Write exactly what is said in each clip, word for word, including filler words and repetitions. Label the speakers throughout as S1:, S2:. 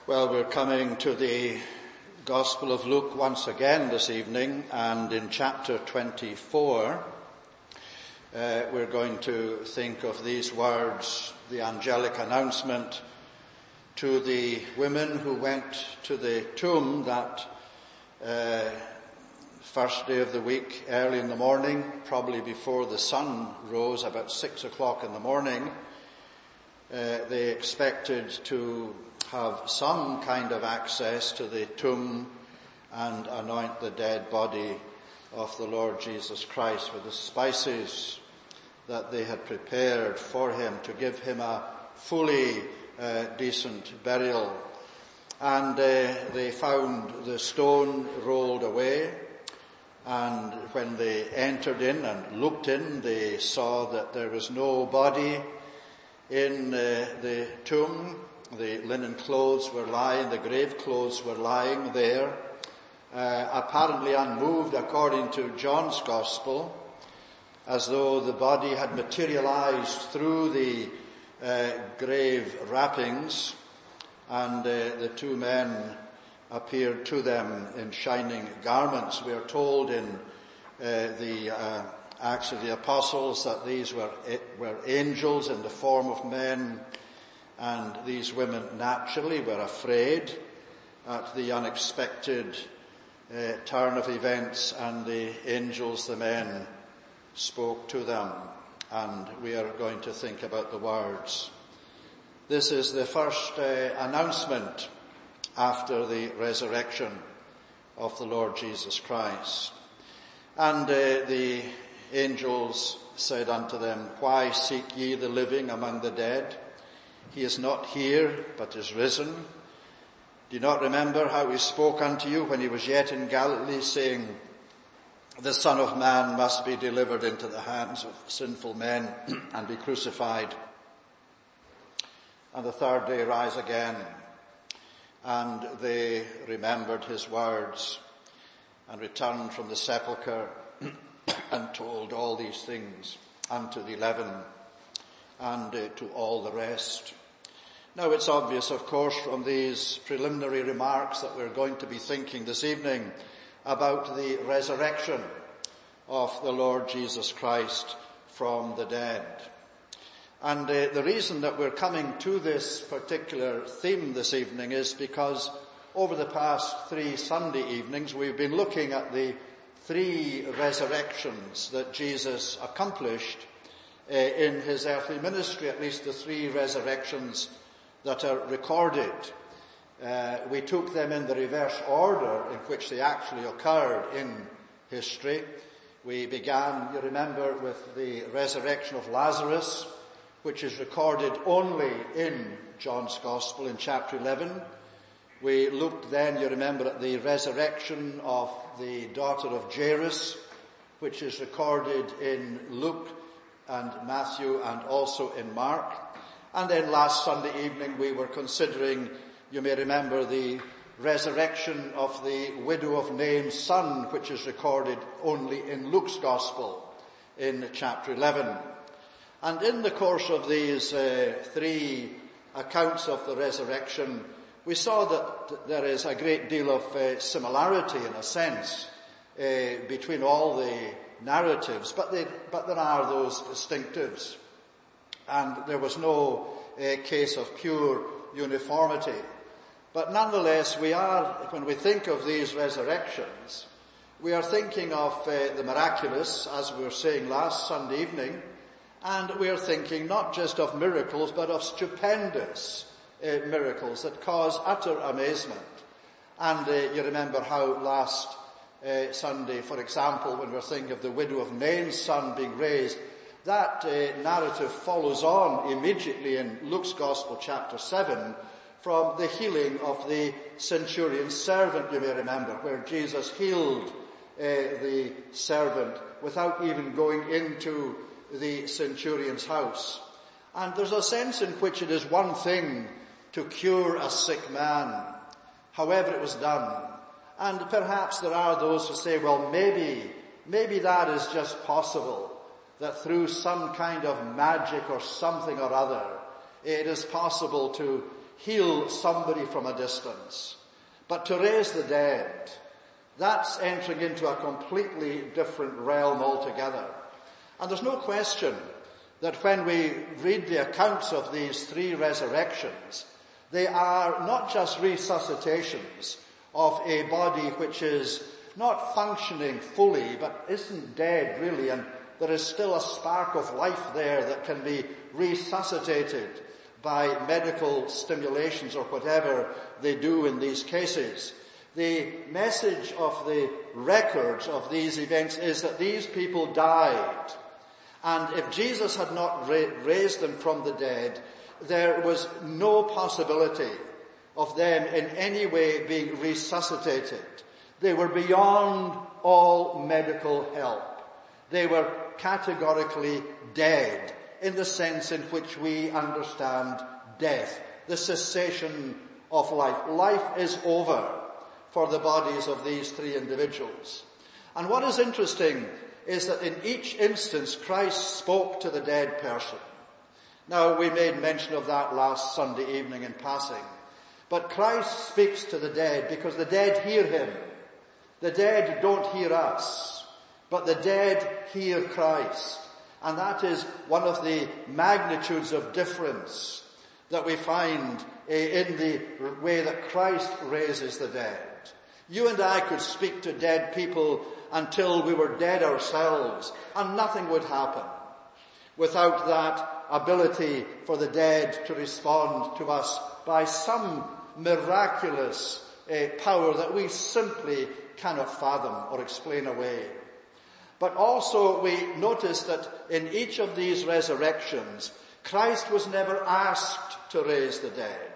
S1: Well, we're coming to the Gospel of Luke once again this evening, and in chapter twenty-four, uh, we're going to think of these words, the angelic announcement to the women who went to the tomb that uh, first day of the week, early in the morning, probably before the sun rose, about six o'clock in the morning. Uh, they expected to have some kind of access to the tomb and anoint the dead body of the Lord Jesus Christ with the spices that they had prepared for him to give him a fully uh, decent burial. And uh, they found the stone rolled away, and when they entered in and looked in, they saw that there was no body in uh, the tomb. The linen clothes were lying, the grave clothes were lying there, uh, apparently unmoved according to John's Gospel, as though the body had materialized through the uh, grave wrappings, and uh, the two men appeared to them in shining garments. We are told in uh, the uh, Acts of the Apostles that these were, were angels in the form of men. And these women naturally were afraid at the unexpected uh, turn of events, and the angels, the men, spoke to them. And we are going to think about the words. This is the first uh, announcement after the resurrection of the Lord Jesus Christ. And uh, the angels said unto them, "Why seek ye the living among the dead? He is not here, but is risen. Do you not remember how he spoke unto you when he was yet in Galilee, saying, the Son of Man must be delivered into the hands of sinful men and be crucified, and the third day rise again?" And they remembered his words and returned from the sepulchre and told all these things unto the eleven and uh, to all the rest. Now, it's obvious, of course, from these preliminary remarks that we're going to be thinking this evening about the resurrection of the Lord Jesus Christ from the dead. And uh, the reason that we're coming to this particular theme this evening is because over the past three Sunday evenings we've been looking at the three resurrections that Jesus accomplished uh, in his earthly ministry, at least the three resurrections that are recorded. Uh, we took them in the reverse order in which they actually occurred in history. We began, you remember, with the resurrection of Lazarus, which is recorded only in John's Gospel in chapter eleven. We looked then, you remember, at the resurrection of the daughter of Jairus, which is recorded in Luke and Matthew and also in Mark. And then last Sunday evening we were considering, you may remember, the resurrection of the widow of Nain's son, which is recorded only in Luke's Gospel in chapter eleven. And in the course of these uh, three accounts of the resurrection, we saw that there is a great deal of uh, similarity, in a sense, uh, between all the narratives, but, they, but there are those distinctives. And there was no uh, case of pure uniformity. But nonetheless, we are, when we think of these resurrections, we are thinking of uh, the miraculous, as we were saying last Sunday evening, and we are thinking not just of miracles, but of stupendous uh, miracles that cause utter amazement. And uh, you remember how last uh, Sunday, for example, when we're thinking of the widow of Nain's son being raised, that uh, narrative follows on immediately in Luke's Gospel, chapter seven, from the healing of the centurion's servant, you may remember, where Jesus healed uh, the servant without even going into the centurion's house. And there's a sense in which it is one thing to cure a sick man, however it was done. And perhaps there are those who say, well, maybe, maybe that is just possible, that through some kind of magic or something or other, it is possible to heal somebody from a distance. But to raise the dead, that's entering into a completely different realm altogether. And there's no question that when we read the accounts of these three resurrections, they are not just resuscitations of a body which is not functioning fully, but isn't dead really, and there is still a spark of life there that can be resuscitated by medical stimulations or whatever they do in these cases. The message of the records of these events is that these people died. And if Jesus had not ra- raised them from the dead, there was no possibility of them in any way being resuscitated. They were beyond all medical help. They were categorically dead in the sense in which we understand death, the cessation of life. Life is over for the bodies of these three individuals. And what is interesting is that in each instance Christ spoke to the dead person. Now, we made mention of that last Sunday evening in passing. But Christ speaks to the dead because the dead hear him. The dead don't hear us, but the dead hear Christ. And that is one of the magnitudes of difference that we find in the way that Christ raises the dead. You and I could speak to dead people until we were dead ourselves, and nothing would happen without that ability for the dead to respond to us by some miraculous uh, power that we simply cannot fathom or explain away. But also we notice that in each of these resurrections, Christ was never asked to raise the dead.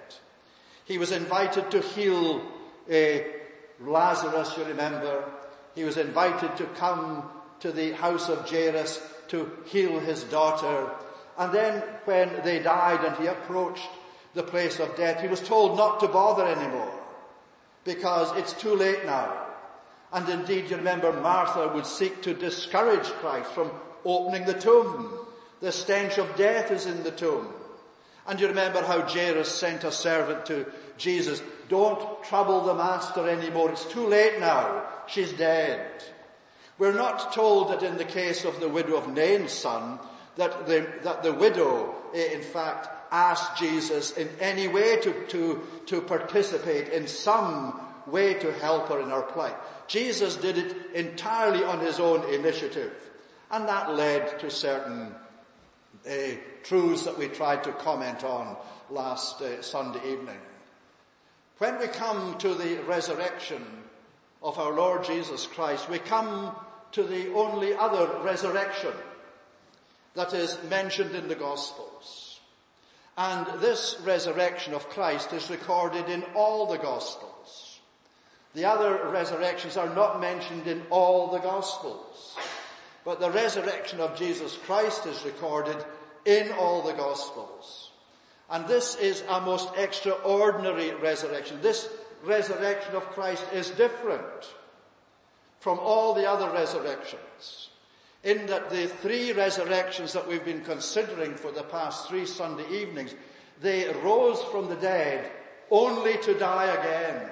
S1: He was invited to heal uh, Lazarus, you remember. He was invited to come to the house of Jairus to heal his daughter. And then when they died and he approached the place of death, he was told not to bother anymore because it's too late now. And indeed, you remember, Martha would seek to discourage Christ from opening the tomb. The stench of death is in the tomb. And you remember how Jairus sent a servant to Jesus. Don't trouble the master anymore. It's too late now. She's dead. We're not told that in the case of the widow of Nain's son, that the, that the widow, in fact, asked Jesus in any way to, to, to participate in some way to help her in her plight. Jesus did it entirely on his own initiative. And that led to certain uh, truths that we tried to comment on last uh, Sunday evening. When we come to the resurrection of our Lord Jesus Christ, we come to the only other resurrection that is mentioned in the Gospels. And this resurrection of Christ is recorded in all the Gospels. The other resurrections are not mentioned in all the Gospels. But the resurrection of Jesus Christ is recorded in all the Gospels. And this is a most extraordinary resurrection. This resurrection of Christ is different from all the other resurrections, in that the three resurrections that we've been considering for the past three Sunday evenings, they rose from the dead only to die again.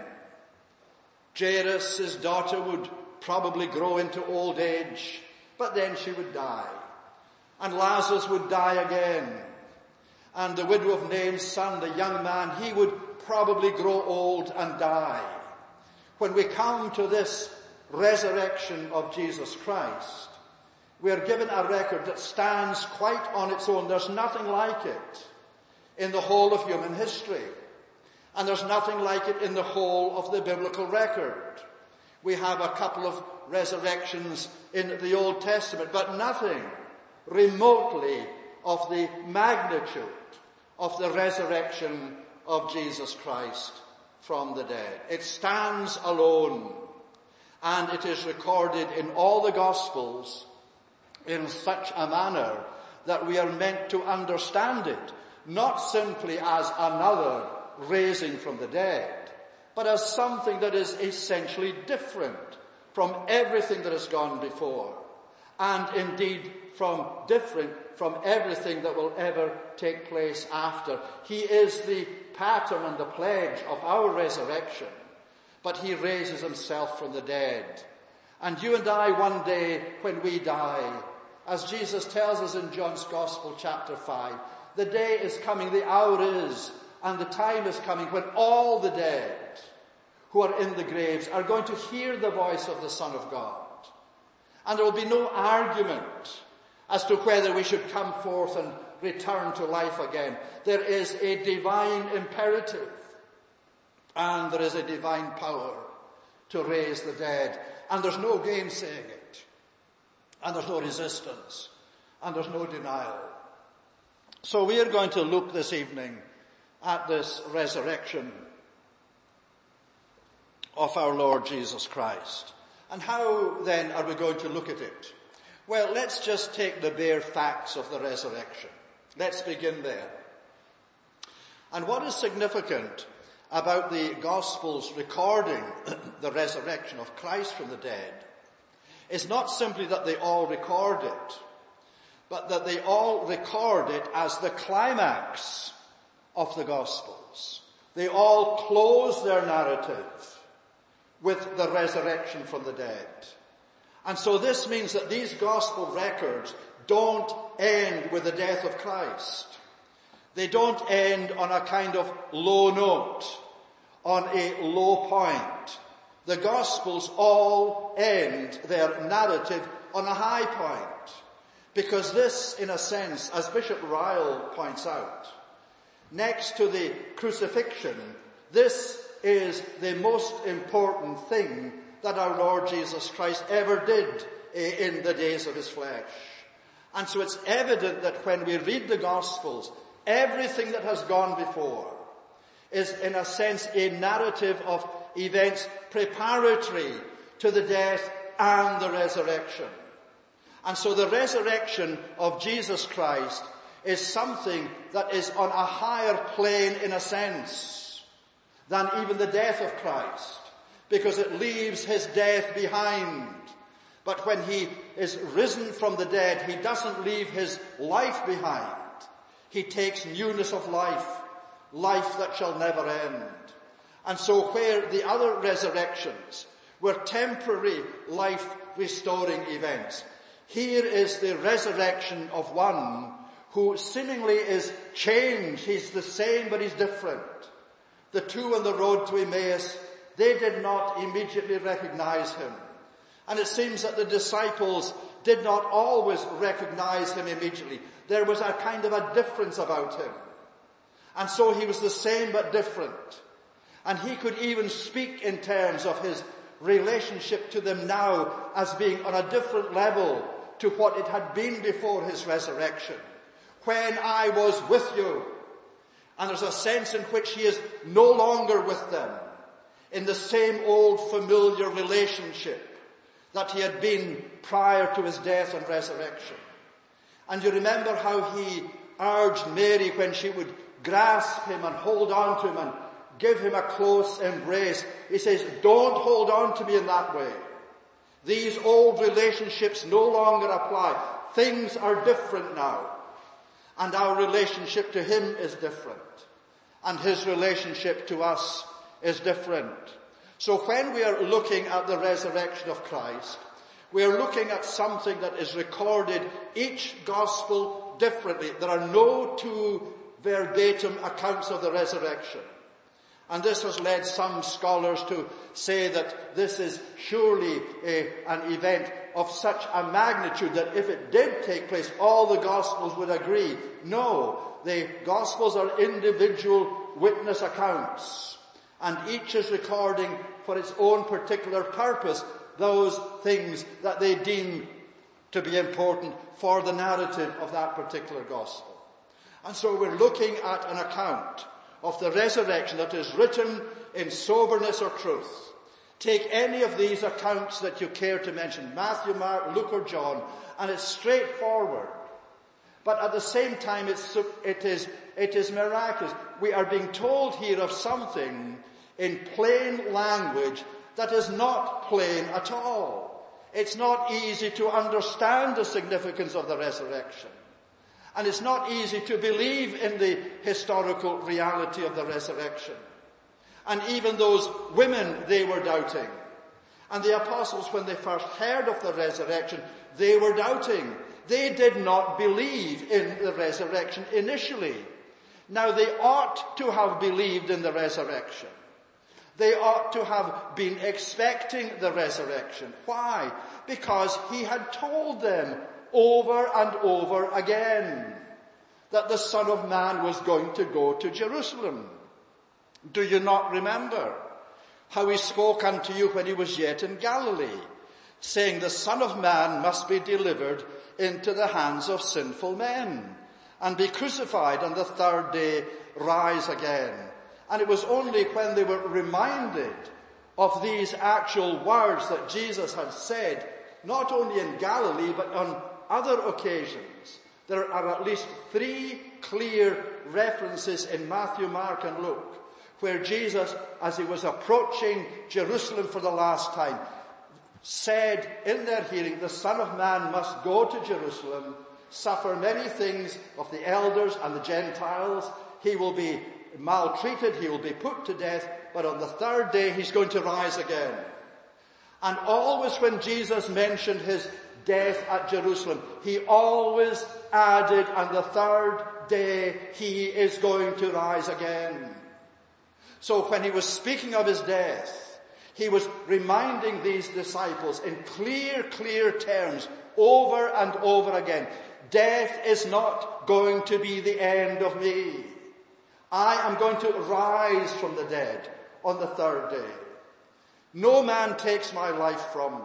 S1: Jairus' daughter would probably grow into old age, but then she would die. And Lazarus would die again. And the widow of Nain's son, the young man, he would probably grow old and die. When we come to this resurrection of Jesus Christ, we are given a record that stands quite on its own. There's nothing like it in the whole of human history. And there's nothing like it in the whole of the biblical record. We have a couple of resurrections in the Old Testament, but nothing remotely of the magnitude of the resurrection of Jesus Christ from the dead. It stands alone, and it is recorded in all the Gospels in such a manner that we are meant to understand it, not simply as another raising from the dead, but as something that is essentially different from everything that has gone before, and indeed from different from everything that will ever take place after. He is the pattern and the pledge of our resurrection, but he raises himself from the dead. And you and I, one day when we die, as Jesus tells us in John's Gospel chapter five, the day is coming, the hour is, and the time is coming when all the dead who are in the graves are going to hear the voice of the Son of God. And there will be no argument as to whether we should come forth and return to life again. There is a divine imperative, and there is a divine power to raise the dead. And there's no gainsaying it. And there's no resistance. And there's no denial. So we are going to look this evening at this resurrection of our Lord Jesus Christ. And how then are we going to look at it? Well, let's just take the bare facts of the resurrection. Let's begin there. And what is significant about the Gospels recording the resurrection of Christ from the dead is not simply that they all record it, but that they all record it as the climax of the Gospels. They all close their narrative with the resurrection from the dead. And so this means that these Gospel records don't end with the death of Christ. They don't end on a kind of low note, on a low point. The Gospels all end their narrative on a high point. Because this, in a sense, as Bishop Ryle points out, next to the crucifixion, this is the most important thing that our Lord Jesus Christ ever did in the days of his flesh. And so it's evident that when we read the Gospels, everything that has gone before is, in a sense, a narrative of events preparatory to the death and the resurrection. And so the resurrection of Jesus Christ is something that is on a higher plane, in a sense, than even the death of Christ, because it leaves his death behind. But when he is risen from the dead, he doesn't leave his life behind. He takes newness of life, life that shall never end. And so where the other resurrections were temporary life restoring events, here is the resurrection of one who seemingly is changed. He's the same, but he's different. The two on the road to Emmaus, they did not immediately recognize him. And it seems that the disciples did not always recognize him immediately. There was a kind of a difference about him. And so he was the same but different. And he could even speak in terms of his relationship to them now as being on a different level to what it had been before his resurrection. When I was with you. And there's a sense in which he is no longer with them in the same old familiar relationship that he had been prior to his death and resurrection. And you remember how he urged Mary when she would grasp him and hold on to him and give him a close embrace. He says, don't hold on to me in that way. These old relationships no longer apply. Things are different now. And our relationship to him is different. And his relationship to us is different. So when we are looking at the resurrection of Christ, we are looking at something that is recorded, each gospel differently. There are no two verbatim accounts of the resurrection. And this has led some scholars to say that this is surely a, an event of such a magnitude that if it did take place, all the Gospels would agree. No, the Gospels are individual witness accounts, and each is recording for its own particular purpose those things that they deem to be important for the narrative of that particular Gospel. And so we're looking at an account of the resurrection that is written in soberness or truth. Take any of these accounts that you care to mention, Matthew, Mark, Luke or John, and it's straightforward. But at the same time, it's, it is, it is miraculous. We are being told here of something in plain language that is not plain at all. It's not easy to understand the significance of the resurrection. And it's not easy to believe in the historical reality of the resurrection. And even those women, they were doubting. And the apostles, when they first heard of the resurrection, they were doubting. They did not believe in the resurrection initially. Now they ought to have believed in the resurrection. They ought to have been expecting the resurrection. Why? Because he had told them over and over again that the Son of Man was going to go to Jerusalem. Do you not remember how he spoke unto you when he was yet in Galilee, saying, the Son of Man must be delivered into the hands of sinful men and be crucified, and the third day rise again. And it was only when they were reminded of these actual words that Jesus had said, not only in Galilee, but on other occasions. There are at least three clear references in Matthew, Mark, and Luke, where Jesus, as he was approaching Jerusalem for the last time, said in their hearing, the Son of Man must go to Jerusalem, suffer many things of the elders and the Gentiles. He will be maltreated, he will be put to death, but on the third day he's going to rise again. And always when Jesus mentioned his death at Jerusalem, he always added, on the third day he is going to rise again. So when he was speaking of his death, he was reminding these disciples in clear, clear terms over and over again, death is not going to be the end of me. I am going to rise from the dead on the third day. No man takes my life from me.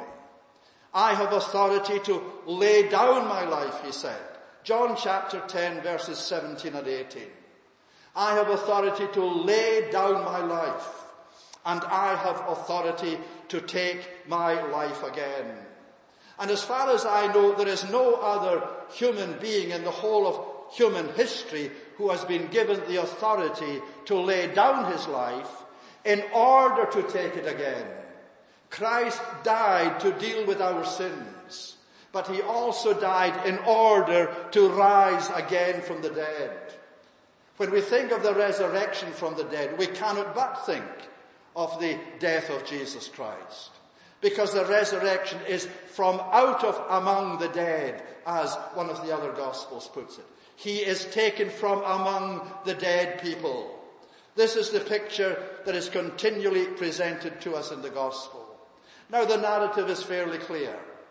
S1: I have authority to lay down my life, he said. John chapter ten, verses seventeen and eighteen. I have authority to lay down my life, and I have authority to take my life again. And as far as I know, there is no other human being in the whole of human history who has been given the authority to lay down his life in order to take it again. Christ died to deal with our sins, but he also died in order to rise again from the dead. When we think of the resurrection from the dead, we cannot but think of the death of Jesus Christ, because the resurrection is from out of among the dead, as one of the other Gospels puts it. He is taken from among the dead people. This is the picture that is continually presented to us in the Gospel. Now the narrative is fairly clear.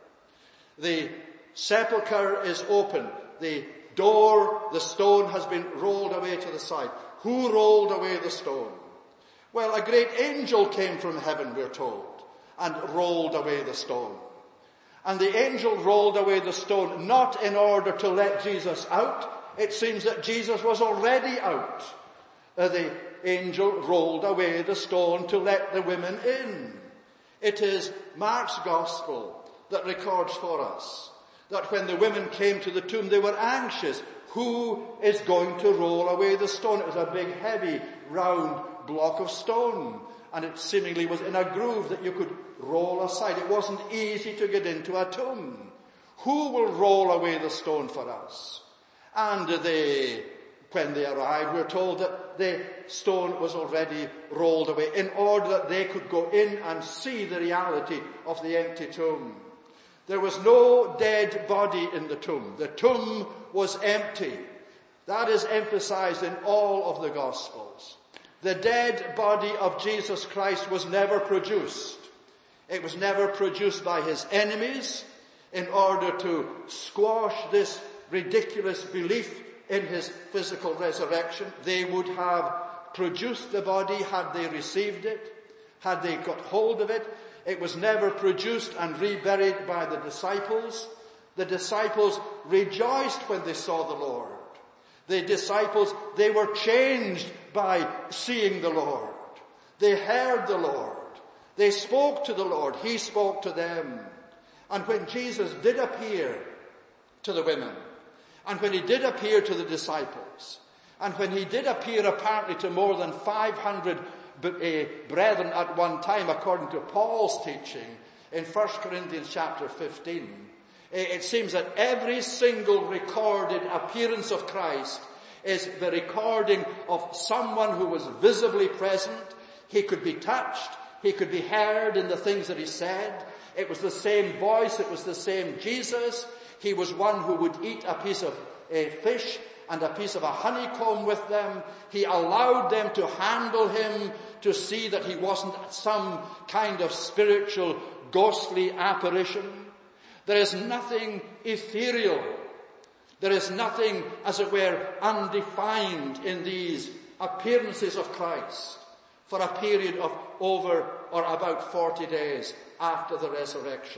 S1: The sepulchre is open. The door, the stone has been rolled away to the side. Who rolled away the stone? Well, a great angel came from heaven, we're told, and rolled away the stone. And the angel rolled away the stone not in order to let Jesus out. It seems that Jesus was already out. Uh, the angel rolled away the stone to let the women in. It is Mark's Gospel that records for us that when the women came to the tomb, they were anxious. Who is going to roll away the stone? It was a big, heavy, round block of stone, and it seemingly was in a groove that you could roll aside. It wasn't easy to get into a tomb. Who will roll away the stone for us? And they, when they arrived, we're told that the stone was already rolled away in order that they could go in and see the reality of the empty tomb. There was no dead body in the tomb. The tomb was empty. That is emphasized in all of the Gospels. The dead body of Jesus Christ was never produced. It was never produced by his enemies in order to squash this ridiculous belief in his physical resurrection. They would have produced the body had they received it, had they got hold of it. It was never produced and reburied by the disciples. The disciples rejoiced when they saw the Lord. The disciples, they were changed by seeing the Lord. They heard the Lord. They spoke to the Lord. He spoke to them. And when Jesus did appear to the women, and when he did appear to the disciples, and when he did appear apparently to more than five hundred brethren at one time, according to Paul's teaching in First Corinthians chapter fifteen, It seems that every single recorded appearance of Christ is the recording of someone who was visibly present. He could be touched. He could be heard in the things that he said. It was the same voice. It was the same Jesus. He was one who would eat a piece of a fish and a piece of a honeycomb with them. He allowed them to handle him, to see that he wasn't some kind of spiritual, ghostly apparition. There is nothing ethereal. There is nothing, as it were, undefined in these appearances of Christ for a period of over or about forty days after the resurrection.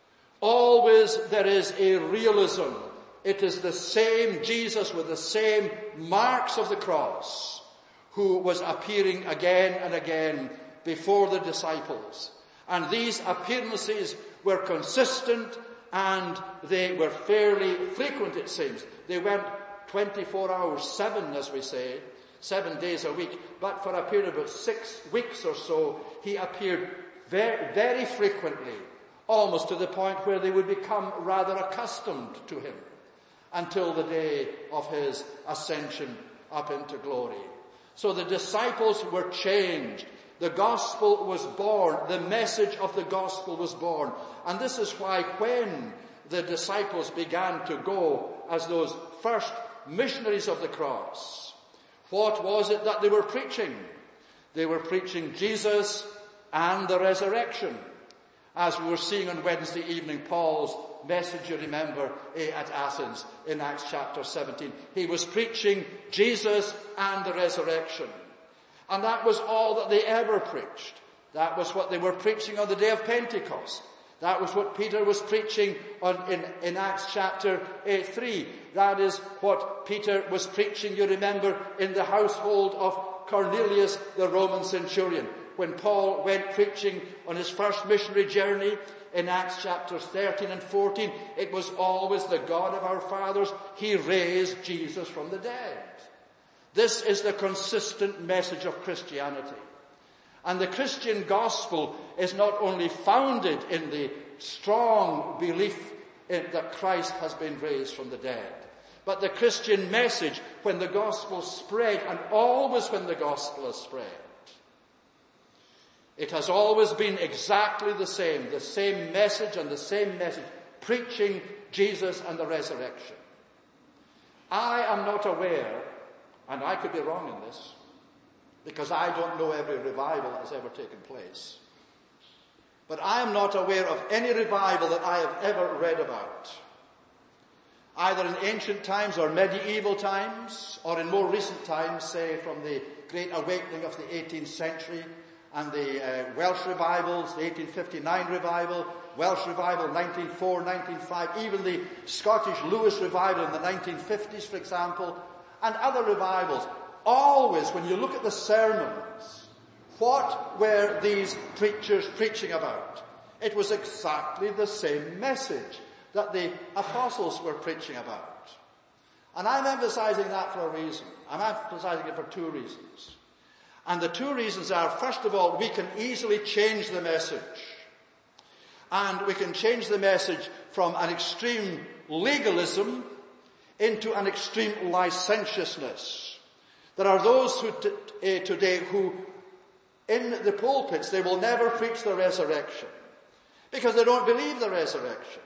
S1: Always there is a realism. It is the same Jesus with the same marks of the cross who was appearing again and again before the disciples. And these appearances were consistent and they were fairly frequent, it seems. They went twenty-four hours, seven as we say, seven days a week. But for a period of about six weeks or so, he appeared very, very frequently, almost to the point where they would become rather accustomed to him until the day of his ascension up into glory. So the disciples were changed. The gospel was born. The message of the gospel was born. And this is why when the disciples began to go as those first missionaries of the cross, what was it that they were preaching? They were preaching Jesus and the resurrection. As we were seeing on Wednesday evening, Paul's message, you remember, at Athens in Acts chapter seventeen. He was preaching Jesus and the resurrection. And that was all that they ever preached. That was what they were preaching on the day of Pentecost. That was what Peter was preaching on in, in Acts chapter three. That is what Peter was preaching, you remember, in the household of Cornelius, the Roman centurion. When Paul went preaching on his first missionary journey in Acts chapters thirteen and fourteen, it was always the God of our fathers. He raised Jesus from the dead. This is the consistent message of Christianity. And the Christian gospel is not only founded in the strong belief in that Christ has been raised from the dead, but the Christian message, when the gospel spread, and always when the gospel has spread, it has always been exactly the same, the same message and the same message, preaching Jesus and the resurrection. I am not aware, and I could be wrong in this, because I don't know every revival that has ever taken place. But I am not aware of any revival that I have ever read about, either in ancient times or medieval times, or in more recent times, say from the Great Awakening of the eighteenth century, and the uh, Welsh revivals, the eighteen fifty-nine revival, Welsh revival nineteen oh four, nineteen oh five, even the Scottish Lewis revival in the nineteen fifties, for example, and other revivals. Always, when you look at the sermons, what were these preachers preaching about? It was exactly the same message that the apostles were preaching about. And I'm emphasizing that for a reason. I'm emphasizing it for two reasons. And the two reasons are, first of all, we can easily change the message. And we can change the message from an extreme legalism into an extreme licentiousness. There are those who t- uh, today who, in the pulpits, they will never preach the resurrection because they don't believe the resurrection.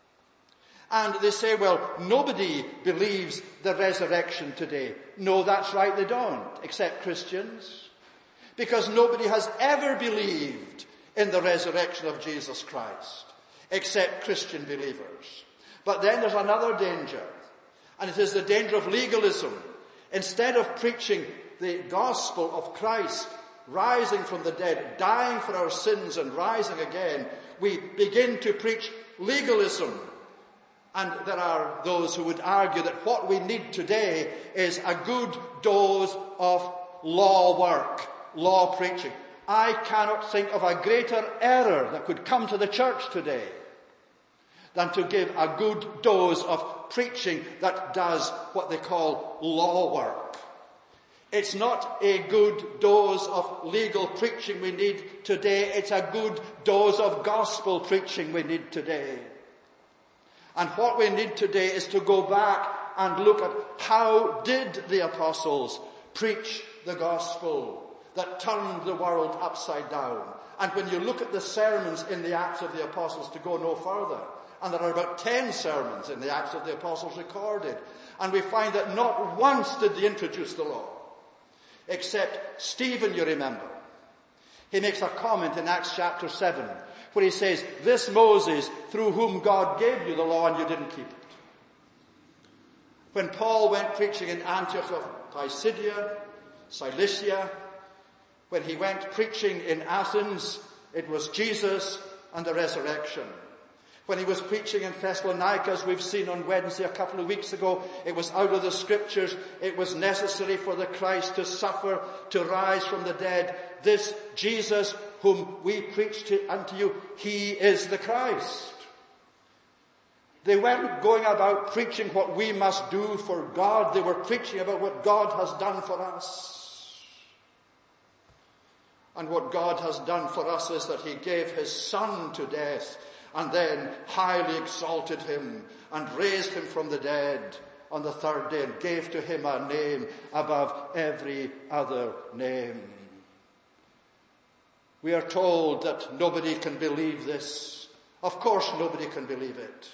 S1: And they say, well, nobody believes the resurrection today. No, that's right, they don't, except Christians. Because nobody has ever believed in the resurrection of Jesus Christ, except Christian believers. But then there's another danger, and it is the danger of legalism. Instead of preaching the gospel of Christ rising from the dead, dying for our sins and rising again, we begin to preach legalism. And there are those who would argue that what we need today is a good dose of law work, law preaching. I cannot think of a greater error that could come to the church today than to give a good dose of preaching that does what they call law work. It's not a good dose of legal preaching we need today. It's a good dose of gospel preaching we need today. And what we need today is to go back and look at how did the apostles preach the gospel that turned the world upside down. And when you look at the sermons in the Acts of the Apostles, to go no further, and there are about ten sermons in the Acts of the Apostles recorded, and we find that not once did they introduce the law, except Stephen, you remember. He makes a comment in Acts chapter seven, where he says, this Moses, through whom God gave you the law, and you didn't keep it. When Paul went preaching in Antioch of Pisidia, Cilicia, when he went preaching in Athens, it was Jesus and the resurrection. When he was preaching in Thessalonica, as we've seen on Wednesday a couple of weeks ago, it was out of the scriptures. It was necessary for the Christ to suffer, to rise from the dead. This Jesus whom we preach to, unto you, he is the Christ. They weren't going about preaching what we must do for God. They were preaching about what God has done for us. And what God has done for us is that he gave his Son to death and then highly exalted him and raised him from the dead on the third day and gave to him a name above every other name. We are told that nobody can believe this. Of course nobody can believe it.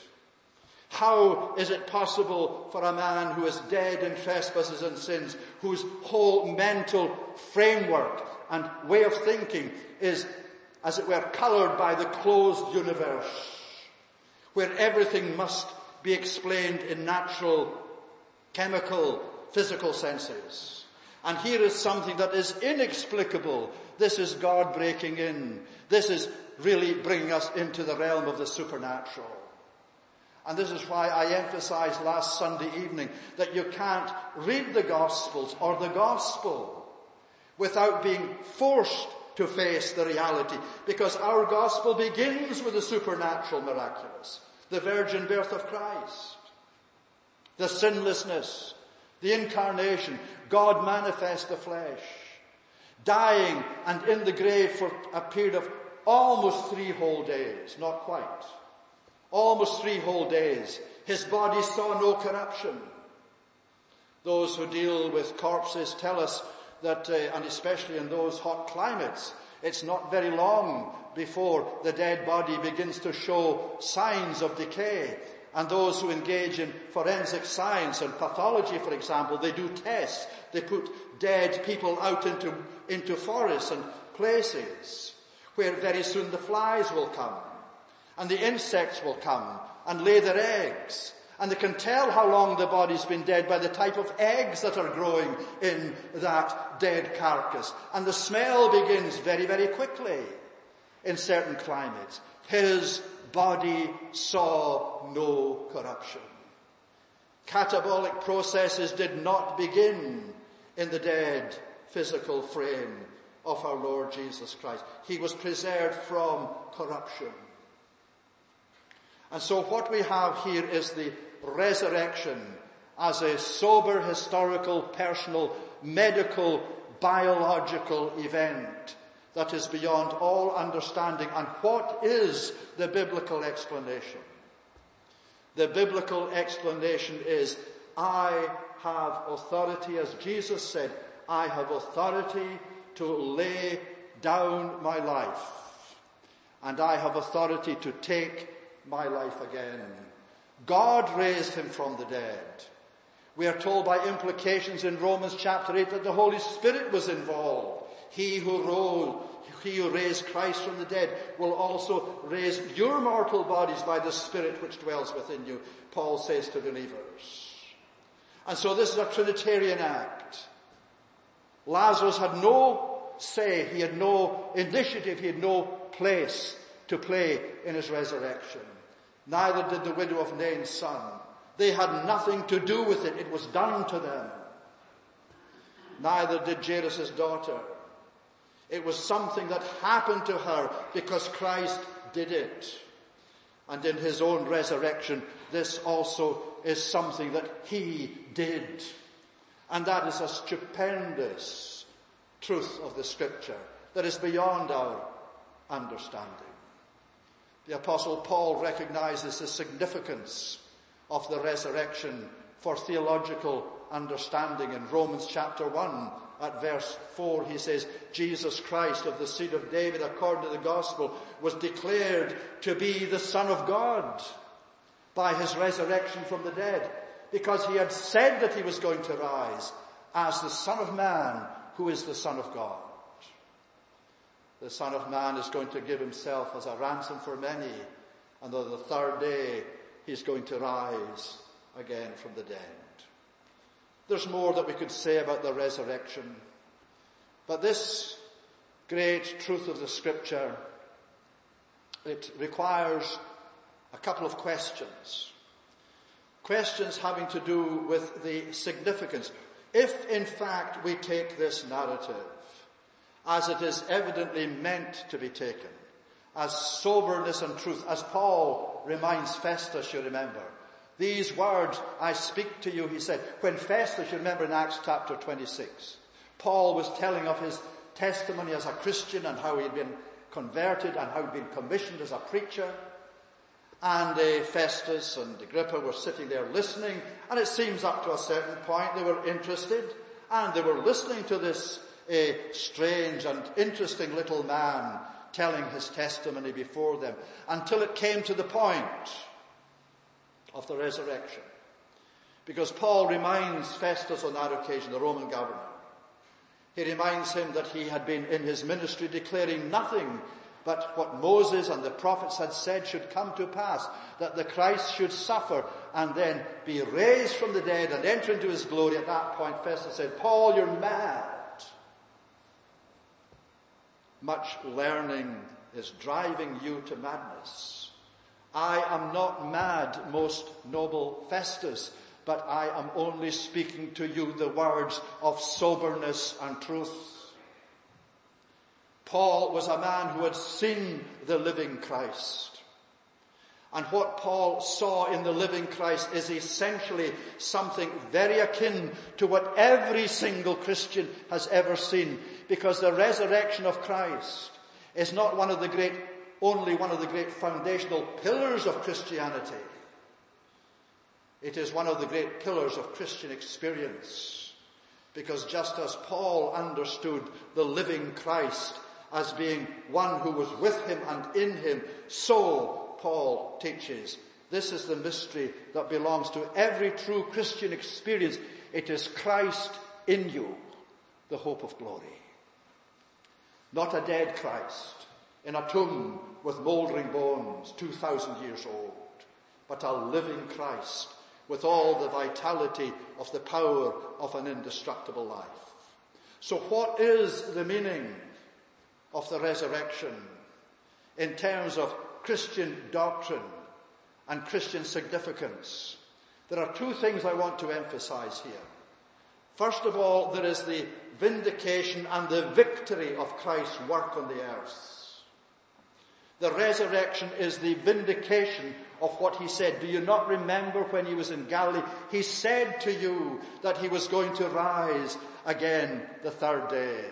S1: How is it possible for a man who is dead in trespasses and sins, whose whole mental framework and way of thinking is, as it were, coloured by the closed universe, where everything must be explained in natural, chemical, physical senses. And here is something that is inexplicable. This is God breaking in. This is really bringing us into the realm of the supernatural. And this is why I emphasized last Sunday evening that you can't read the Gospels or the Gospel without being forced to face the reality, because our Gospel begins with the supernatural miraculous, the virgin birth of Christ, the sinlessness, the incarnation, God manifest the flesh, dying and in the grave for a period of almost three whole days, not quite. Almost three whole days. His body saw no corruption. Those who deal with corpses tell us that, uh, and especially in those hot climates, it's not very long before the dead body begins to show signs of decay. And those who engage in forensic science and pathology, for example, they do tests. They put dead people out into, into forests and places where very soon the flies will come. And the insects will come and lay their eggs. And they can tell how long the body's been dead by the type of eggs that are growing in that dead carcass. And the smell begins very, very quickly in certain climates. His body saw no corruption. Catabolic processes did not begin in the dead physical frame of our Lord Jesus Christ. He was preserved from corruption. And so what we have here is the resurrection as a sober, historical, personal, medical, biological event that is beyond all understanding. And what is the biblical explanation? The biblical explanation is, I have authority, as Jesus said, I have authority to lay down my life, and I have authority to take my life again. God raised him from the dead. We are told by implications in Romans chapter eight that the Holy Spirit was involved. He who rose, he who raised Christ from the dead will also raise your mortal bodies by the Spirit which dwells within you, Paul says to believers. And so this is a Trinitarian act. Lazarus had no say, he had no initiative, he had no place to play in his resurrection. Neither did the widow of Nain's son. They had nothing to do with it. It was done to them. Neither did Jairus' daughter. It was something that happened to her because Christ did it. And in his own resurrection, this also is something that he did. And that is a stupendous truth of the Scripture that is beyond our understanding. The Apostle Paul recognizes the significance of the resurrection for theological understanding. In Romans chapter one, at verse four, he says, Jesus Christ of the seed of David, according to the gospel, was declared to be the Son of God by his resurrection from the dead, because he had said that he was going to rise as the Son of Man, who is the Son of God. The Son of Man is going to give himself as a ransom for many, and on the third day he's going to rise again from the dead. There's more that we could say about the resurrection, but this great truth of the Scripture, it requires a couple of questions. Questions having to do with the significance. If in fact we take this narrative as it is evidently meant to be taken, as soberness and truth, as Paul reminds Festus, you remember, these words I speak to you, he said, when Festus, you remember in Acts chapter twenty-six, Paul was telling of his testimony as a Christian and how he had been converted and how he had been commissioned as a preacher. And uh, Festus and Agrippa were sitting there listening, and it seems up to a certain point they were interested, and they were listening to this uh, strange and interesting little man telling his testimony before them, until it came to the point of the resurrection. Because Paul reminds Festus on that occasion, the Roman governor, he reminds him that he had been in his ministry declaring nothing but what Moses and the prophets had said should come to pass, that the Christ should suffer and then be raised from the dead and enter into his glory. At that point, Festus said, Paul, you're mad. Much learning is driving you to madness. I am not mad, most noble Festus, but I am only speaking to you the words of soberness and truth. Paul was a man who had seen the living Christ. And what Paul saw in the living Christ is essentially something very akin to what every single Christian has ever seen, because the resurrection of Christ is not one of the great, only one of the great foundational pillars of Christianity. It is one of the great pillars of Christian experience, because just as Paul understood the living Christ as being one who was with him and in him, so Paul teaches this is the mystery that belongs to every true Christian experience. It is Christ in you, the hope of glory. Not a dead Christ in a tomb with mouldering bones, two thousand years old, but a living Christ with all the vitality of the power of an indestructible life. So what is the meaning of the resurrection in terms of Christian doctrine and Christian significance? There are two things I want to emphasize here. First of all, there is the vindication and the victory of Christ's work on the earth. The resurrection is the vindication of what he said. Do you not remember when he was in Galilee? He said to you that he was going to rise again the third day.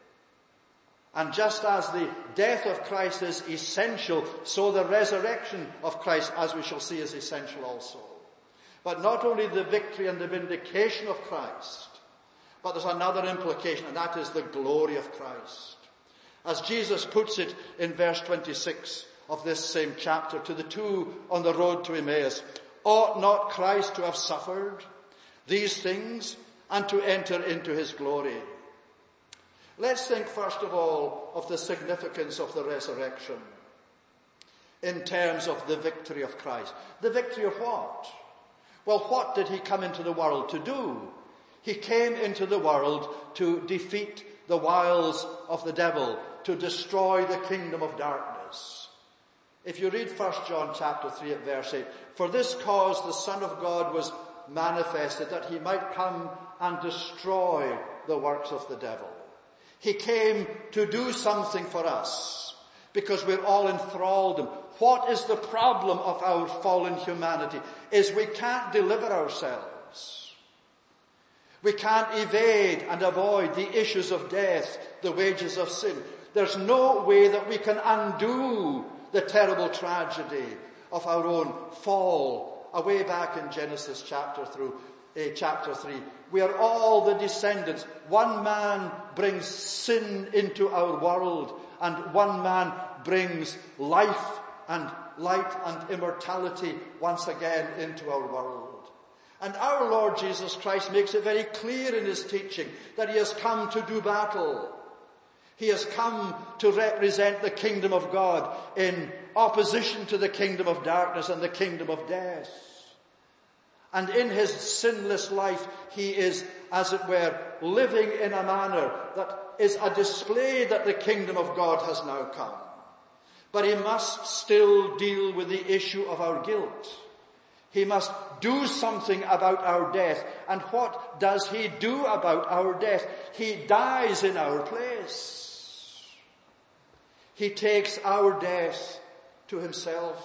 S1: And just as the death of Christ is essential, so the resurrection of Christ, as we shall see, is essential also. But not only the victory and the vindication of Christ, but there's another implication, and that is the glory of Christ. As Jesus puts it in verse twenty-six of this same chapter to the two on the road to Emmaus, ought not Christ to have suffered these things and to enter into his glory? Let's think first of all of the significance of the resurrection in terms of the victory of Christ. The victory of what? Well, what did he come into the world to do? He came into the world to defeat the wiles of the devil, to destroy the kingdom of darkness. If you read First John chapter three at verse eight, for this cause the Son of God was manifested, that he might come and destroy the works of the devil. He came to do something for us because we're all enthralled him. What is the problem of our fallen humanity? Is we can't deliver ourselves. We can't evade and avoid the issues of death, the wages of sin. There's no way that we can undo the terrible tragedy of our own fall away back in Genesis chapter through uh, chapter three. We are all the descendants. One man brings sin into our world, and one man brings life and light and immortality once again into our world. And our Lord Jesus Christ makes it very clear in his teaching that he has come to do battle. He has come to represent the kingdom of God in opposition to the kingdom of darkness and the kingdom of death. And in his sinless life, he is, as it were, living in a manner that is a display that the kingdom of God has now come. But he must still deal with the issue of our guilt. He must do something about our death. And what does he do about our death? He dies in our place. He takes our death to himself.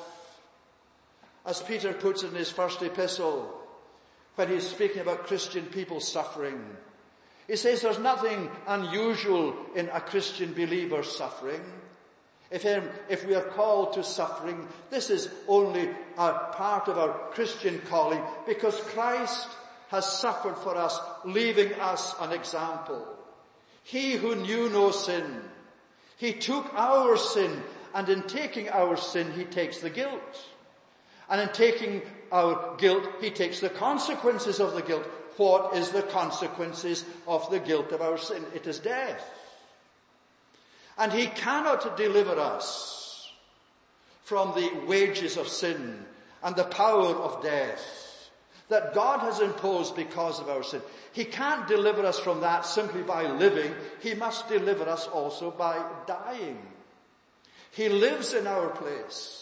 S1: As Peter puts in his first epistle, when he's speaking about Christian people suffering, he says there's nothing unusual in a Christian believer's suffering. If, if we are called to suffering, this is only a part of our Christian calling, because Christ has suffered for us, leaving us an example. He who knew no sin, he took our sin, and in taking our sin, he takes the guilt. And in taking our guilt, he takes the consequences of the guilt. What is the consequences of the guilt of our sin? It is death. And he cannot deliver us from the wages of sin and the power of death that God has imposed because of our sin. He can't deliver us from that simply by living. He must deliver us also by dying. He lives in our place.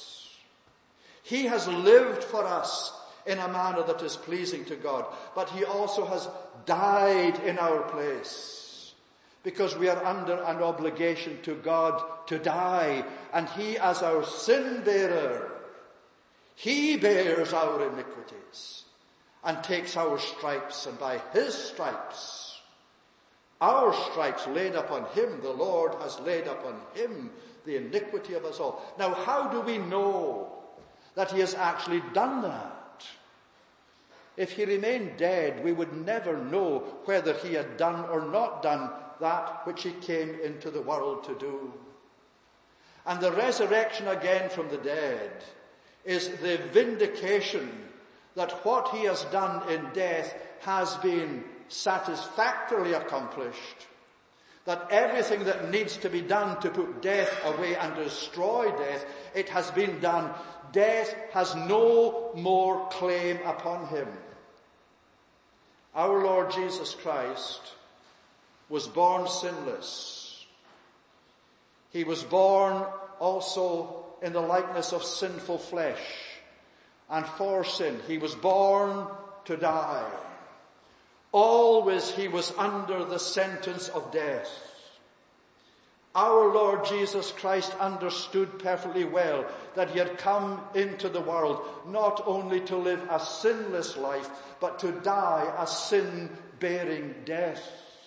S1: He has lived for us in a manner that is pleasing to God, but he also has died in our place, because we are under an obligation to God to die, and he, as our sin bearer, he bears our iniquities and takes our stripes, and by his stripes, our stripes laid upon him, the Lord has laid upon him the iniquity of us all. Now, how do we know that he has actually done that? If he remained dead, we would never know whether he had done or not done that which he came into the world to do. And the resurrection again from the dead is the vindication that what he has done in death has been satisfactorily accomplished, that everything that needs to be done to put death away and destroy death, it has been done. Death has no more claim upon him. Our Lord Jesus Christ was born sinless. He was born also in the likeness of sinful flesh, and for sin. He was born to die. Always he was under the sentence of death. Our Lord Jesus Christ understood perfectly well that he had come into the world not only to live a sinless life, but to die a sin-bearing death.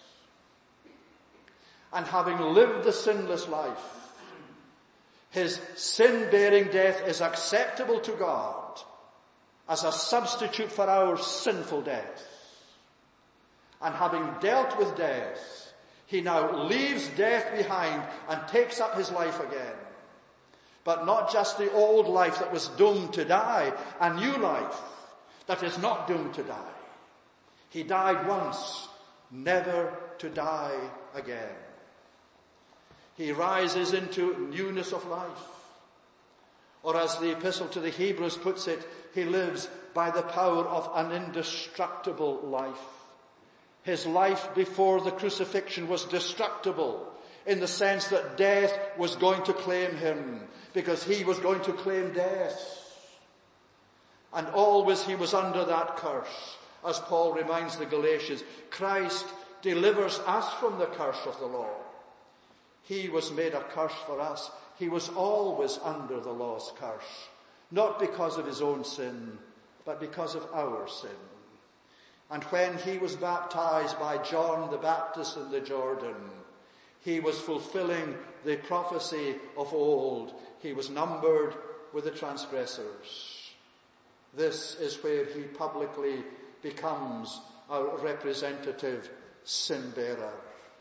S1: And having lived the sinless life, his sin-bearing death is acceptable to God as a substitute for our sinful death. And having dealt with death, he now leaves death behind and takes up his life again. But not just the old life that was doomed to die, a new life that is not doomed to die. He died once, never to die again. He rises into newness of life. Or as the epistle to the Hebrews puts it, he lives by the power of an indestructible life. His life before the crucifixion was destructible in the sense that death was going to claim him because he was going to claim death. And always he was under that curse. As Paul reminds the Galatians, Christ delivers us from the curse of the law. He was made a curse for us. He was always under the law's curse, not because of his own sin, but because of our sin. And when he was baptized by John the Baptist in the Jordan, He was fulfilling the prophecy of old. He was numbered with the transgressors. This is where he publicly becomes a representative sin bearer.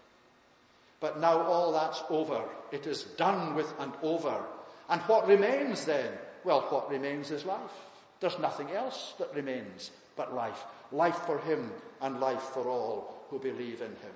S1: But now all that's over. It is done with and over. And what remains then? Well, what remains is life. There's nothing else that remains but life. Life for him and life for all who believe in him.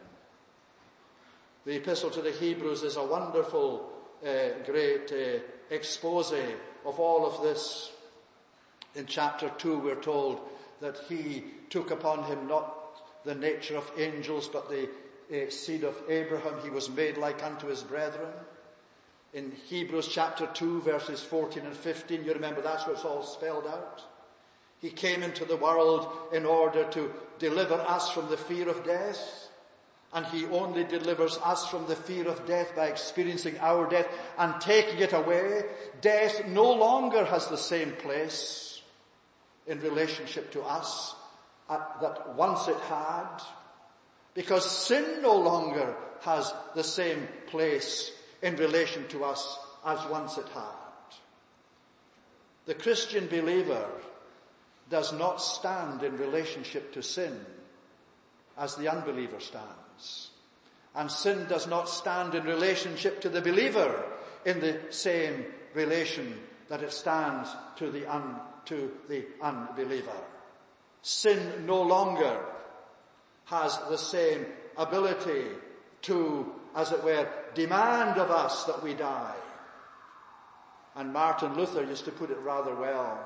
S1: The Epistle to the Hebrews is a wonderful, uh, great uh, expose of all of this. In chapter two we're told that he took upon him not the nature of angels but the uh, seed of Abraham. He was made like unto his brethren. In Hebrews chapter two verses fourteen and fifteen, you remember that's what's all spelled out. He came into the world in order to deliver us from the fear of death. And he only delivers us from the fear of death by experiencing our death and taking it away. Death no longer has the same place in relationship to us that once it had, because sin no longer has the same place in relation to us as once it had. The Christian believer does not stand in relationship to sin as the unbeliever stands. And sin does not stand in relationship to the believer in the same relation that it stands to the, un, to the unbeliever. Sin no longer has the same ability to, as it were, demand of us that we die. And Martin Luther used to put it rather well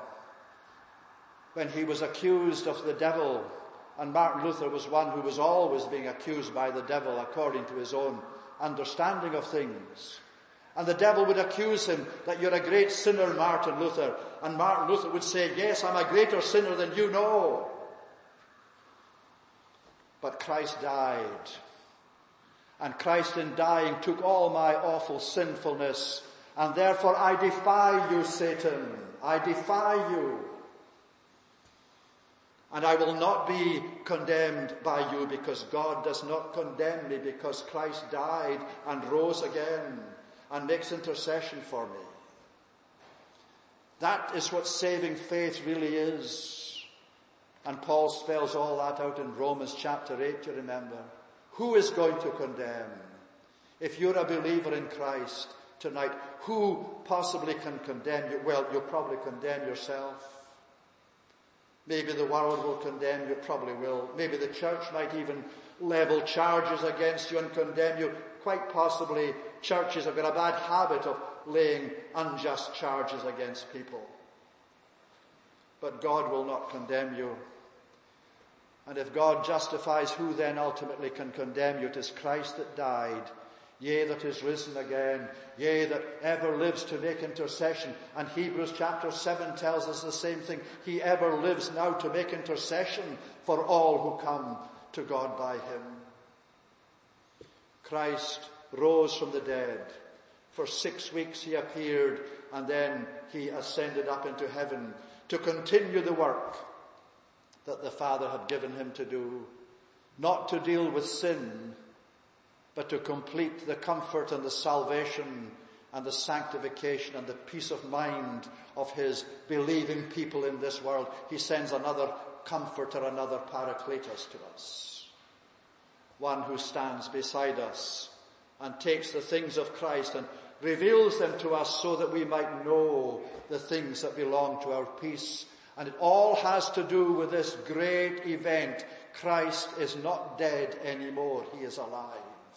S1: when he was accused of the devil. And Martin Luther was one who was always being accused by the devil according to his own understanding of things. And the devil would accuse him that you're a great sinner, Martin Luther. And Martin Luther would say, yes, I'm a greater sinner than you know. But Christ died. And Christ in dying took all my awful sinfulness. And therefore I defy you, Satan. I defy you. And I will not be condemned by you, because God does not condemn me, because Christ died and rose again and makes intercession for me. That is what saving faith really is. And Paul spells all that out in Romans chapter eight, you remember. Who is going to condemn? If you're a believer in Christ tonight, who possibly can condemn you? Well, you'll probably condemn yourself. Maybe the world will condemn you, probably will. Maybe the church might even level charges against you and condemn you. Quite possibly churches have got a bad habit of laying unjust charges against people. But God will not condemn you. And if God justifies, who then ultimately can condemn you? It is Christ that died, yea, that is risen again, yea, that ever lives to make intercession. And Hebrews chapter seven tells us the same thing. He ever lives now to make intercession for all who come to God by him. Christ rose from the dead. For six weeks he appeared, and then he ascended up into heaven to continue the work that the Father had given him to do. Not to deal with sin, but to complete the comfort and the salvation and the sanctification and the peace of mind of his believing people in this world. He sends another comforter, another paracletus to us. One who stands beside us and takes the things of Christ and reveals them to us so that we might know the things that belong to our peace. And it all has to do with this great event. Christ is not dead anymore. He is alive.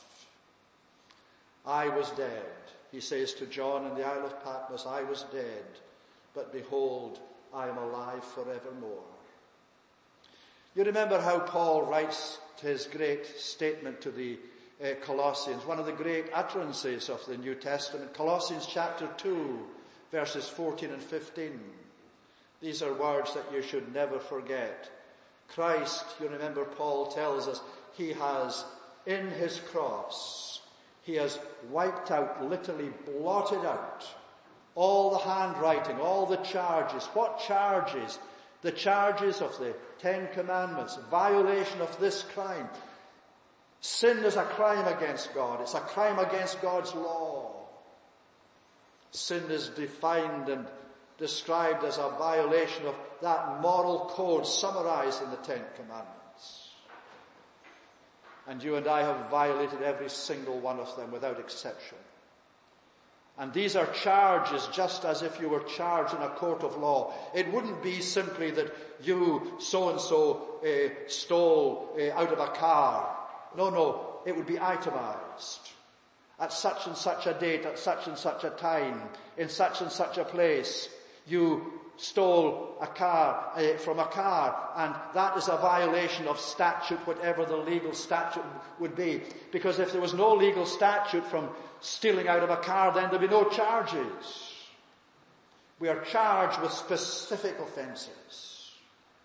S1: I was dead, he says to John in the Isle of Patmos. I was dead, but behold, I am alive forevermore. You remember how Paul writes his great statement to the uh, Colossians, one of the great utterances of the New Testament. Colossians chapter two, verses fourteen and fifteen. These are words that you should never forget. Christ, you remember Paul tells us, he has in his cross, he has wiped out, literally blotted out, all the handwriting, all the charges. What charges? The charges of the Ten Commandments, violation of this crime, Sin is a crime against God. It's a crime against God's law. Sin is defined and described as a violation of that moral code summarized in the Ten Commandments. And you and I have violated every single one of them without exception. And these are charges just as if you were charged in a court of law. It wouldn't be simply that you so-and-so uh, stole uh, out of a car. No, no, it would be itemized. At such and such a date, at such and such a time, in such and such a place, you stole a car uh, from a car, and that is a violation of statute, whatever the legal statute would be. Because if there was no legal statute from stealing out of a car, then there'd be no charges. We are charged with specific offences.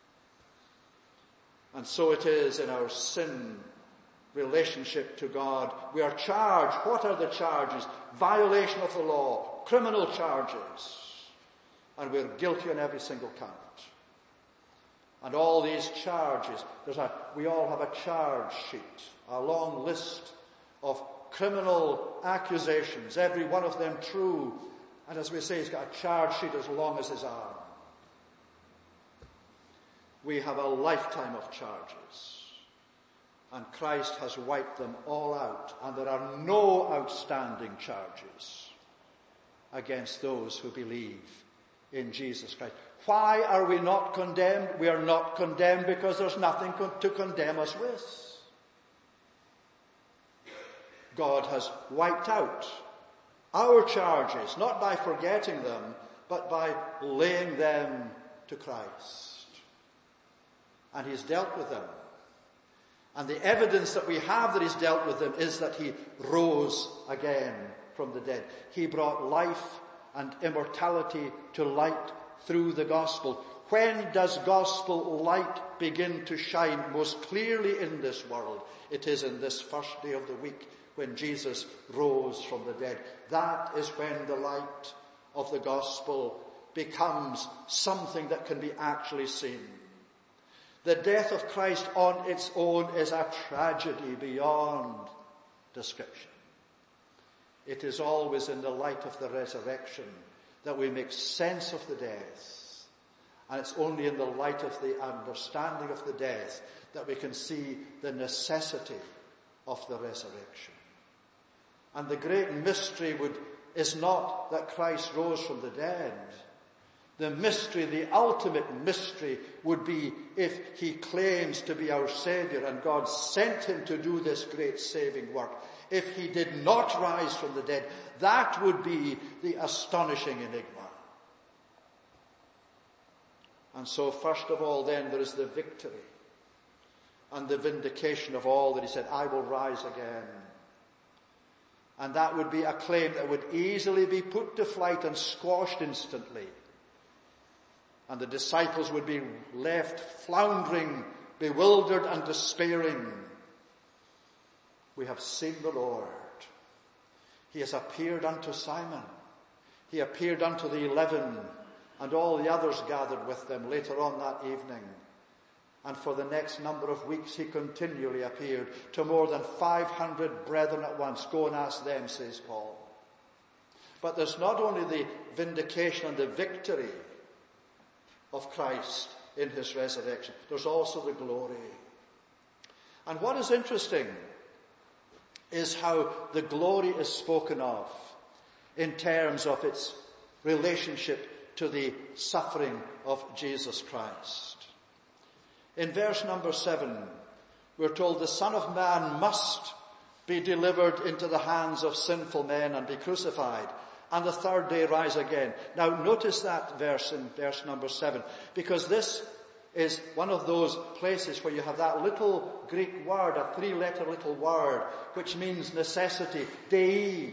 S1: And so it is in our sin relationship to God. We are charged. What are the charges? Violation of the law, criminal charges. And we're guilty on every single count. And all these charges, there's a, we all have a charge sheet, a long list of criminal accusations, every one of them true. And as we say, he's got a charge sheet as long as his arm. We have a lifetime of charges. And Christ has wiped them all out. And there are no outstanding charges against those who believe in Jesus Christ. Why are we not condemned? We are not condemned because there's nothing to condemn us with. God has wiped out our charges, not by forgetting them, but by laying them to Christ. And he's dealt with them. And the evidence that we have that he's dealt with them is that he rose again from the dead. He brought life and immortality to light through the gospel. When does gospel light begin to shine most clearly in this world? It is in this first day of the week when Jesus rose from the dead. That is when the light of the gospel becomes something that can be actually seen. The death of Christ on its own is a tragedy beyond description. It is always in the light of the resurrection that we make sense of the death. And it's only in the light of the understanding of the death that we can see the necessity of the resurrection. And the great mystery would, is not that Christ rose from the dead. The mystery, the ultimate mystery would be if he claims to be our Savior and God sent him to do this great saving work. If he did not rise from the dead, that would be the astonishing enigma. And so first of all then there is the victory and the vindication of all that he said, I will rise again. And that would be a claim that would easily be put to flight and squashed instantly. And the disciples would be left floundering, bewildered and despairing. We have seen the Lord. He has appeared unto Simon. He appeared unto the eleven and all the others gathered with them later on that evening. And for the next number of weeks he continually appeared to more than five hundred brethren at once. Go and ask them, says Paul. But there's not only the vindication and the victory of Christ in his resurrection, there's also the glory. And what is interesting is how the glory is spoken of in terms of its relationship to the suffering of Jesus Christ. In verse number seven, we're told the Son of Man must be delivered into the hands of sinful men and be crucified, and the third day rise again. Now notice that verse in verse number seven, because this is one of those places where you have that little Greek word, a three-letter little word, which means necessity, dei.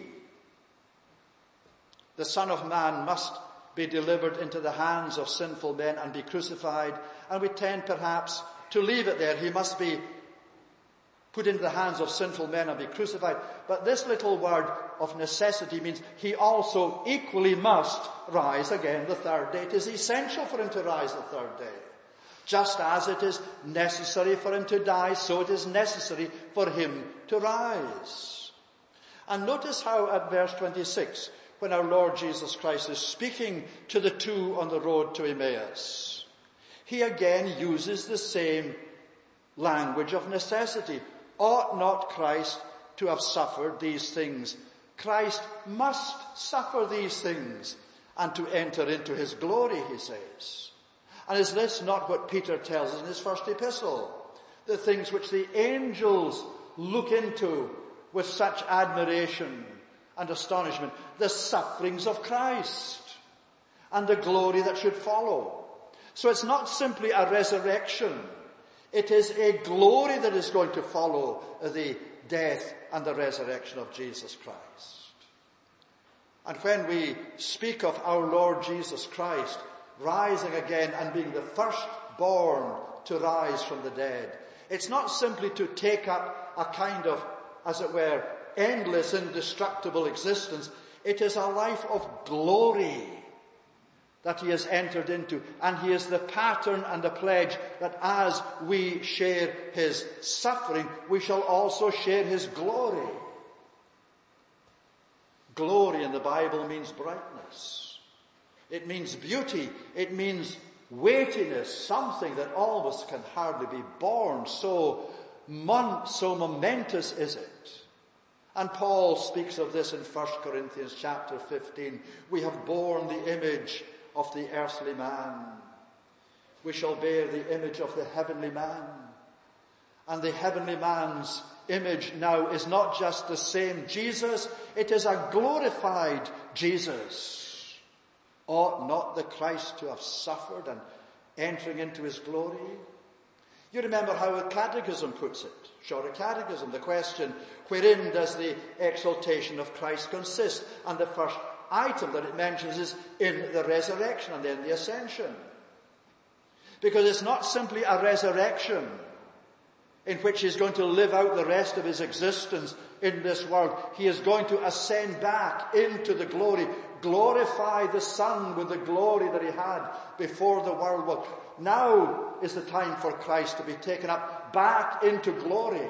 S1: The Son of Man must be delivered into the hands of sinful men and be crucified. And we tend perhaps to leave it there. He must be put into the hands of sinful men and be crucified. But this little word of necessity means he also equally must rise again the third day. It is essential for him to rise the third day. Just as it is necessary for him to die, so it is necessary for him to rise. And notice how at verse twenty-six, when our Lord Jesus Christ is speaking to the two on the road to Emmaus, he again uses the same language of necessity. Ought not Christ to have suffered these things? Christ must suffer these things and to enter into his glory, he says. And is this not what Peter tells us in his first epistle? The things which the angels look into with such admiration and astonishment. The sufferings of Christ and the glory that should follow. So it's not simply a resurrection. It is a glory that is going to follow the death and the resurrection of Jesus Christ. And when we speak of our Lord Jesus Christ rising again and being the firstborn to rise from the dead, it's not simply to take up a kind of, as it were, endless, indestructible existence. It is a life of glory that he has entered into. And he is the pattern and the pledge that as we share his suffering, we shall also share his glory. Glory in the Bible means brightness. It means beauty. It means weightiness, something that almost can hardly be borne. So, mon- so momentous is it. And Paul speaks of this in First Corinthians chapter fifteen. We have borne the image of the earthly man. We shall bear the image of the heavenly man. And the heavenly man's image now is not just the same Jesus, it is a glorified Jesus. Ought not the Christ to have suffered and entering into his glory? You remember how the Catechism puts it. Shorter Catechism, the question, wherein does the exaltation of Christ consist? And the first item that it mentions is in the resurrection and then the ascension. Because it's not simply a resurrection in which he's going to live out the rest of his existence in this world. He is going to ascend back into the glory, glorify the Son with the glory that he had before the world was. Now is the time for Christ to be taken up back into glory.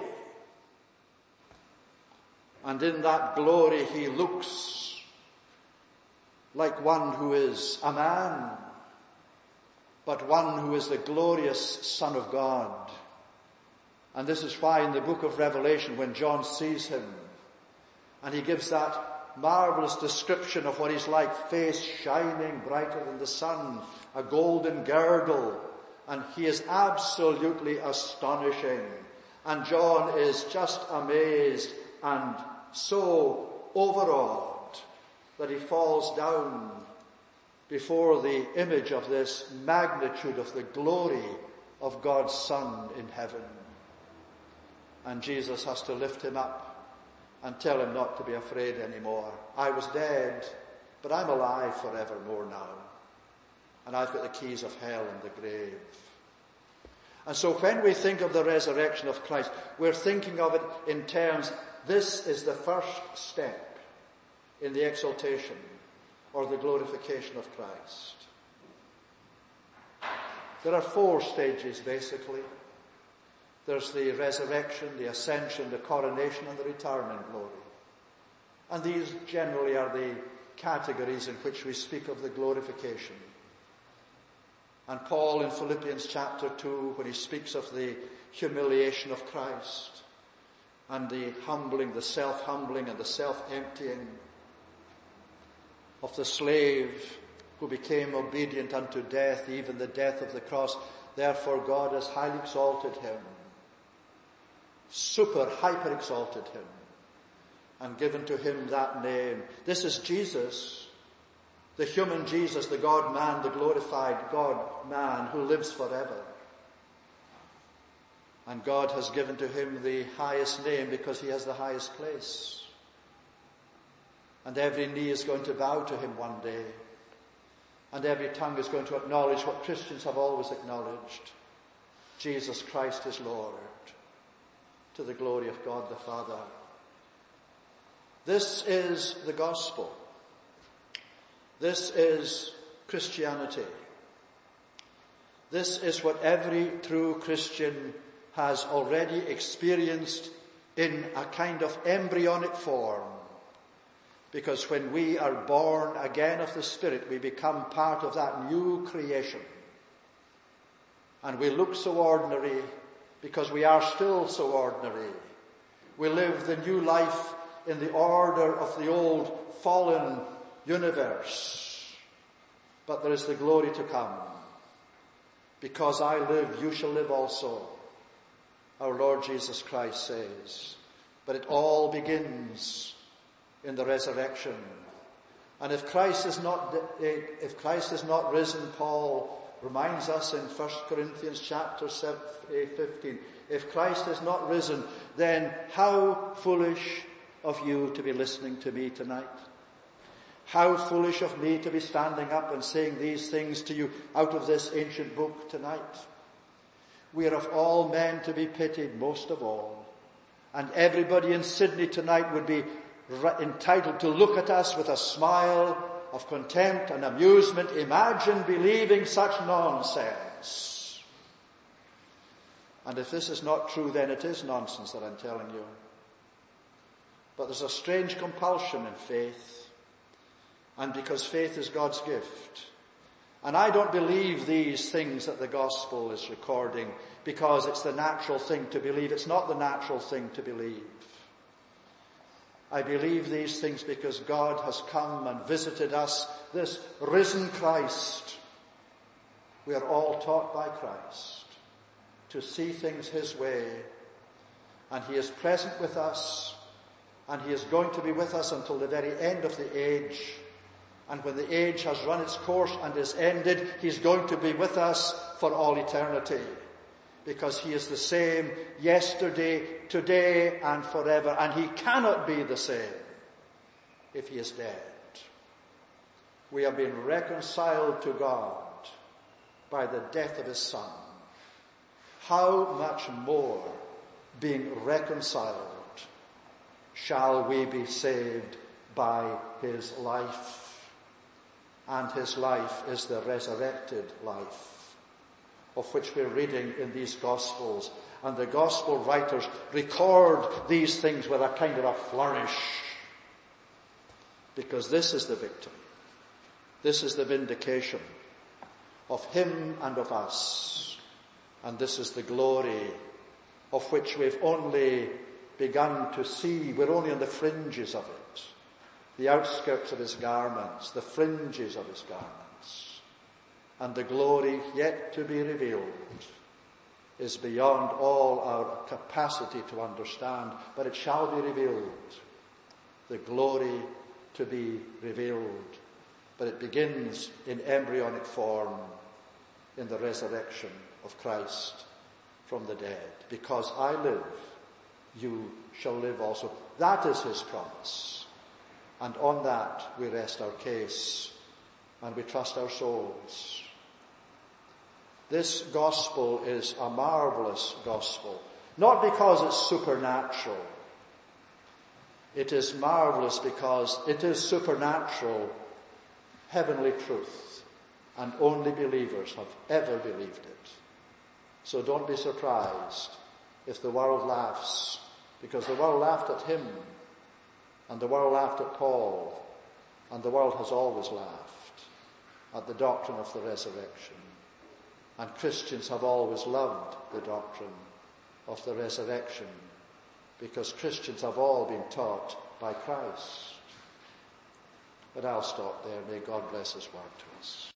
S1: And in that glory he looks like one who is a man, but one who is the glorious Son of God. And this is why in the book of Revelation, when John sees him, and he gives that marvelous description of what he's like, face shining brighter than the sun, a golden girdle, and he is absolutely astonishing. And John is just amazed and so overawed that he falls down before the image of this magnitude of the glory of God's Son in heaven. And Jesus has to lift him up and tell him not to be afraid anymore. I was dead, but I'm alive forevermore now. And I've got the keys of hell and the grave. And so when we think of the resurrection of Christ, we're thinking of it in terms, this is the first step in the exaltation or the glorification of Christ. There are four stages basically. There's the resurrection, the ascension, the coronation, and the return in glory. And these generally are the categories in which we speak of the glorification. And Paul in Philippians chapter two, when he speaks of the humiliation of Christ and the humbling, the self-humbling and the self-emptying of the slave who became obedient unto death, even the death of the cross, therefore God has highly exalted him, super hyper exalted him, and given to him that name. This is Jesus, the human Jesus, the God-man, the glorified God-man who lives forever. And God has given to him the highest name because he has the highest place. And every knee is going to bow to him one day. And every tongue is going to acknowledge what Christians have always acknowledged. Jesus Christ is Lord, to the glory of God the Father. This is the gospel. This is Christianity. This is what every true Christian has already experienced in a kind of embryonic form. Because when we are born again of the Spirit, we become part of that new creation. And we look so ordinary because we are still so ordinary. We live the new life in the order of the old fallen universe. But there is the glory to come. Because I live, you shall live also, our Lord Jesus Christ says. But it all begins in the resurrection. And if Christ is not, if Christ is not risen, Paul reminds us in First Corinthians chapter fifteen, if Christ is not risen, then how foolish of you to be listening to me tonight. How foolish of me to be standing up and saying these things to you out of this ancient book tonight. We are of all men to be pitied most of all. And everybody in Sydney tonight would be entitled to look at us with a smile of contempt and amusement. Imagine believing such nonsense. And if this is not true, then it is nonsense that I'm telling you. But there's a strange compulsion in faith. And because faith is God's gift. And I don't believe these things that the gospel is recording because it's the natural thing to believe. It's not the natural thing to believe. I believe these things because God has come and visited us, this risen Christ. We are all taught by Christ to see things his way. And he is present with us. And he is going to be with us until the very end of the age. And when the age has run its course and is ended, he's going to be with us for all eternity. Because he is the same yesterday, today, and forever. And he cannot be the same if he is dead. We have been reconciled to God by the death of his Son. How much more, being reconciled, shall we be saved by his life? And his life is the resurrected life, of which we're reading in these Gospels. And the Gospel writers record these things with a kind of a flourish. Because this is the victory. This is the vindication of him and of us. And this is the glory of which we've only begun to see. We're only on the fringes of it. The outskirts of his garments, the fringes of his garments. And the glory yet to be revealed is beyond all our capacity to understand, but it shall be revealed. The glory to be revealed. But it begins in embryonic form in the resurrection of Christ from the dead. Because I live, you shall live also. That is his promise. And on that we rest our case and we trust our souls. This gospel is a marvelous gospel. Not because it's supernatural. It is marvelous because it is supernatural, heavenly truth. And only believers have ever believed it. So don't be surprised if the world laughs. Because the world laughed at him. And the world laughed at Paul, and the world has always laughed at the doctrine of the resurrection. And Christians have always loved the doctrine of the resurrection, because Christians have all been taught by Christ. But I'll stop there. May God bless his word to us.